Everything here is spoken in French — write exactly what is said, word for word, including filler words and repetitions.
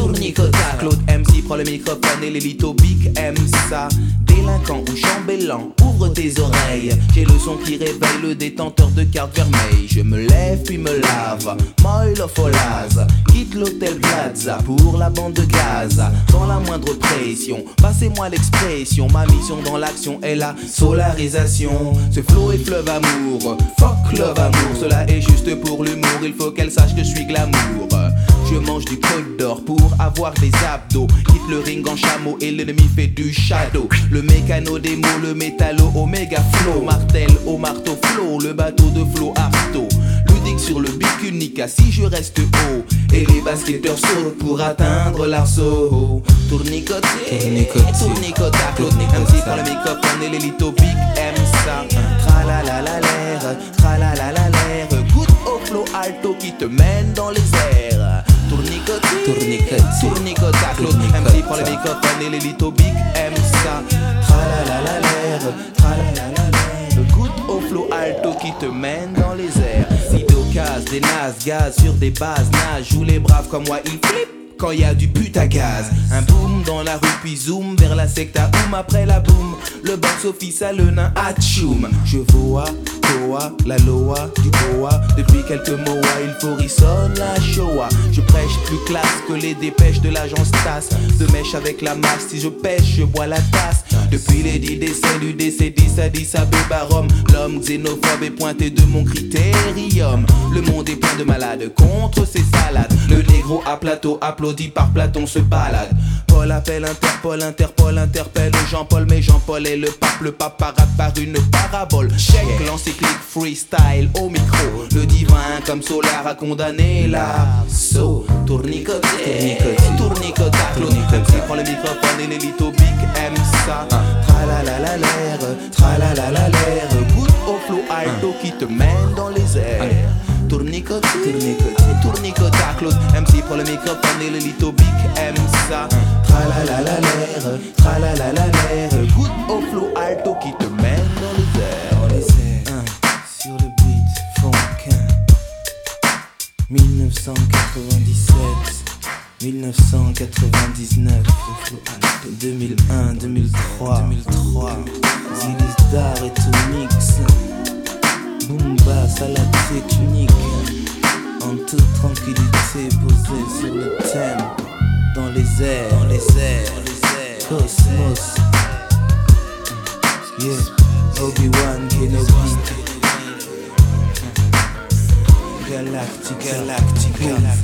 Tournicota, Claude M C prend le microphone et les lithobiques aiment ça. Délinquant ou chambellan, ouvre tes oreilles. J'ai le son qui réveille le détenteur de carte vermeille. Je me lève puis me lave, moil of olaz. Quitte l'hôtel Plaza pour la bande de gaz. Sans la moindre pression, passez-moi l'expression. Ma mission dans l'action est la solarisation. Ce flow est fleuve amour, fuck love amour. Cela est juste pour l'humour, il faut qu'elle sache que je suis glamour. Je mange du code d'or pour avoir des abdos. Quitte le ring en chameau et l'ennemi fait du shadow. Le mécano des mots, le métallo, oméga flow. Martel au marteau flow, le bateau de flow arto. Ludique sur le bic unique, si je reste haut. Et les basketteurs sautent pour atteindre l'arceau. Tournicoté, tournicota, Claude M C prend le microphone et les lithobiques aiment ça. Tralalalalaire, tralalalalaire. Good au flow alto qui te mène dans les airs. Tournicoté, tournicota, tournicota, Claude M C prend le microphone et les lithobiques aiment ça. Tralalalalaire, tralalalalaire. Good au flow alto qui te mène dans les airs. Sidocase, des nazes, gaz sur des bases, nage. Joue les braves comme moi, ils flippent quand y a du pute à gaz. Un boom dans la rue puis zoom vers la secta oum. Après la boom, le box office a le nain Hatchoum. Je vois Koa, la Loa, du Boa. Depuis quelques mois, il faut rissonne la Shoah. Je prêche plus classe que les dépêches de l'agence Tasse. De mèche avec la masse, si je pêche, je bois la tasse. Depuis les dix décès du décès dix à dix à Bébarom. L'homme xénophobe est pointé de mon critérium. Le monde est plein de malades contre ces salades. Le négro à plateau applaudi par Platon se balade. Paul appelle Interpol, Interpol interpelle Jean-Paul. Mais Jean-Paul est le pape, le pape parade par une parabole. Check l'encyclique freestyle au micro. Le divin comme Solar a condamné l'assaut. Tournicoté, tournicota, Claude M C prend le microphone et les lithobiques aiment ça. Tralalalalaire, tralalalalaire. Good au flow alto qui te mène dans les airs. Tournicoté, tournicota, Claude M C prend le microphone et les lithobiques aiment ça. Tralalalalaire, tralalalalaire. Good au flow alto qui te mène dans les airs. Dans les airs, sur le beat, funk. mille neuf cent quatre-vingt-dix-sept, mille neuf cent quatre-vingt-dix-neuf, deux mille un, deux mille trois, deux mille trois, Zilis d'art et tout mix. Boom bass à la technique, en toute tranquillité posé sur le thème. Dans les airs, dans les airs, dans les airs. Cosmos, yeah, Obi-Wan Kenobi. Galactica, Galactica, Galactica.